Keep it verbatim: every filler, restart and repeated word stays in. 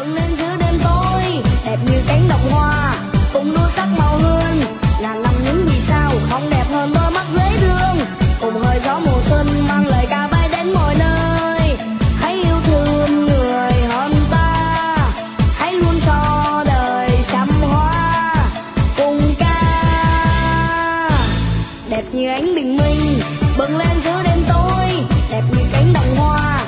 bừng lên giữa đêm tối, đẹp như cánh đồng hoa cùng đua sắc màu hương. Ngàn năm những vì sao không đẹp hơn đôi mắt dễ thương, cùng hơi gió mùa xuân mang lời ca bay đến mọi nơi. Hãy yêu thương người hơn ta, hãy luôn cho đời trăm hoa cùng ca. Đẹp như ánh bình minh bừng lên giữa đêm tối, đẹp như cánh đồng hoa